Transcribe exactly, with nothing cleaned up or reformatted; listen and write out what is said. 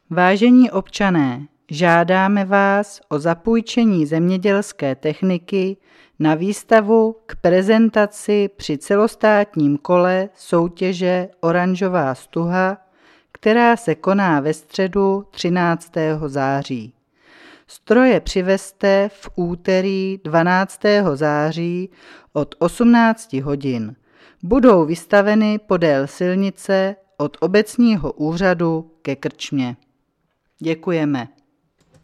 Vážení občané, žádáme vás o zapůjčení zemědělské techniky na výstavu k prezentaci při celostátním kole soutěže Oranžová stuha, která se koná ve středu třináctého září. Stroje přivezte v úterý dvanáctého září od osmnácti hodin. Budou vystaveny podél silnice od obecního úřadu ke krčmě. Děkujeme.